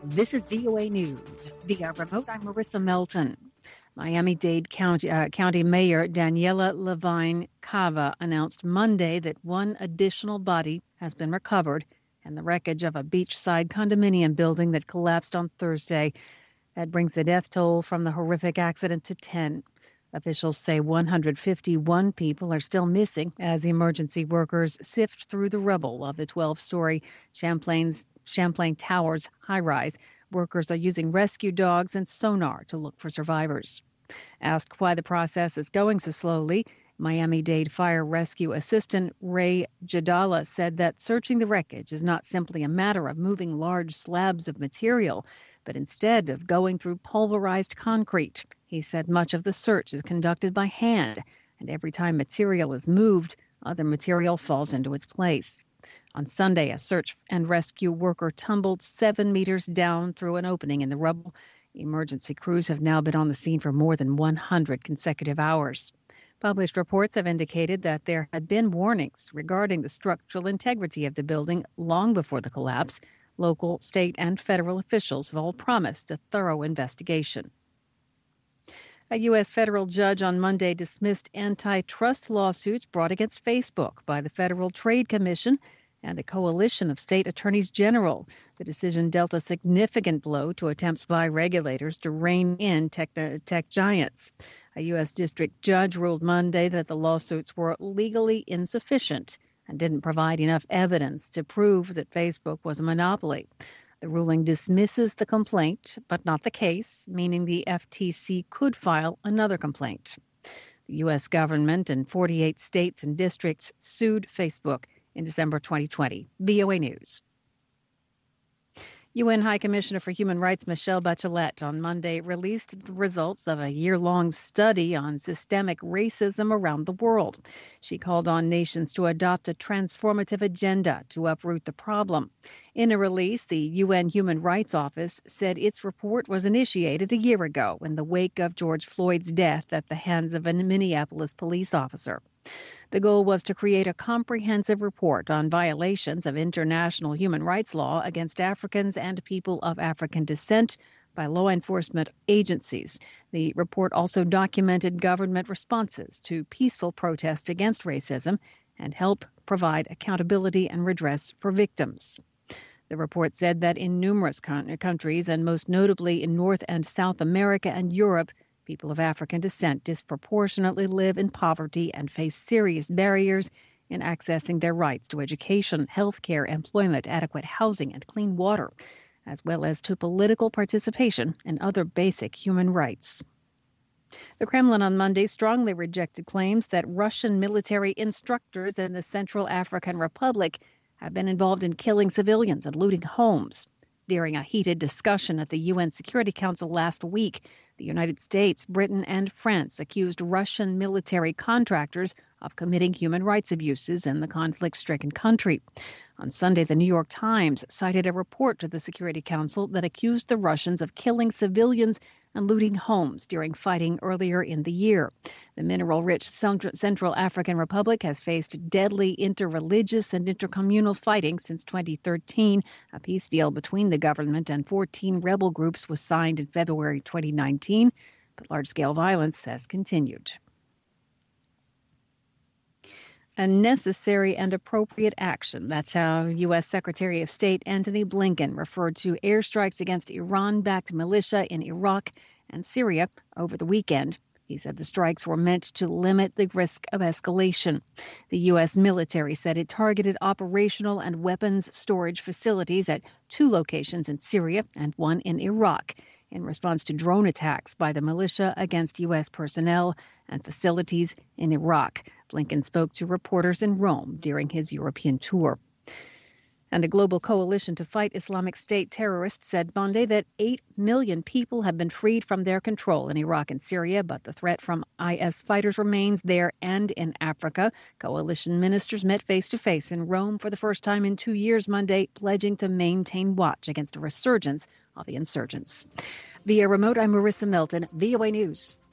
This is VOA News. Via remote, I'm Marissa Melton. Miami-Dade County Mayor Daniela Levine Cava announced Monday that one additional body has been recovered in the wreckage of a beachside condominium building that collapsed on Thursday. That brings the death toll from the horrific accident to 10. Officials say 151 people are still missing as emergency workers sift through the rubble of the 12-story Champlain Towers high-rise. Workers are using rescue dogs and sonar to look for survivors. Asked why the process is going so slowly, Miami-Dade Fire Rescue Assistant Ray Jadala said that searching the wreckage is not simply a matter of moving large slabs of material, but instead of going through pulverized concrete. He said much of the search is conducted by hand, and every time material is moved, other material falls into its place. On Sunday, a search and rescue worker tumbled 7 meters down through an opening in the rubble. Emergency crews have now been on the scene for more than 100 consecutive hours. Published reports have indicated that there had been warnings regarding the structural integrity of the building long before the collapse. Local, state, and federal officials have all promised a thorough investigation. A U.S. federal judge on Monday dismissed antitrust lawsuits brought against Facebook by the Federal Trade Commission and a coalition of state attorneys general. The decision dealt a significant blow to attempts by regulators to rein in tech giants. A U.S. district judge ruled Monday that the lawsuits were legally insufficient and didn't provide enough evidence to prove that Facebook was a monopoly. The ruling dismisses the complaint, but not the case, meaning the FTC could file another complaint. The U.S. government and 48 states and districts sued Facebook in December 2020. VOA News. UN High Commissioner for Human Rights Michelle Bachelet on Monday released the results of a year-long study on systemic racism around the world. She called on nations to adopt a transformative agenda to uproot the problem. In a release, the UN Human Rights Office said its report was initiated a year ago in the wake of George Floyd's death at the hands of a Minneapolis police officer. The goal was to create a comprehensive report on violations of international human rights law against Africans and people of African descent by law enforcement agencies. The report also documented government responses to peaceful protests against racism and help provide accountability and redress for victims. The report said that in numerous countries, and most notably in North and South America and Europe, people of African descent disproportionately live in poverty and face serious barriers in accessing their rights to education, health care, employment, adequate housing, and clean water, as well as to political participation and other basic human rights. The Kremlin on Monday strongly rejected claims that Russian military instructors in the Central African Republic have been involved in killing civilians and looting homes. During a heated discussion at the UN Security Council last week, the United States, Britain, and France accused Russian military contractors of committing human rights abuses in the conflict-stricken country. On Sunday, the New York Times cited a report to the Security Council that accused the Russians of killing civilians and looting homes during fighting earlier in the year. The mineral-rich Central African Republic has faced deadly interreligious and intercommunal fighting since 2013. A peace deal between the government and 14 rebel groups was signed in February 2019, but large-scale violence has continued. A necessary and appropriate action. That's how U.S. Secretary of State Antony Blinken referred to airstrikes against Iran-backed militia in Iraq and Syria over the weekend. He said the strikes were meant to limit the risk of escalation. The U.S. military said it targeted operational and weapons storage facilities at 2 locations in Syria and 1 in Iraq in response to drone attacks by the militia against U.S. personnel and facilities in Iraq. Blinken spoke to reporters in Rome during his European tour. And a global coalition to fight Islamic State terrorists said Monday that 8 million people have been freed from their control in Iraq and Syria, but the threat from IS fighters remains there and in Africa. Coalition ministers met face-to-face in Rome for the first time in 2 years Monday, pledging to maintain watch against a resurgence of the insurgents. Via remote, I'm Marissa Melton, VOA News.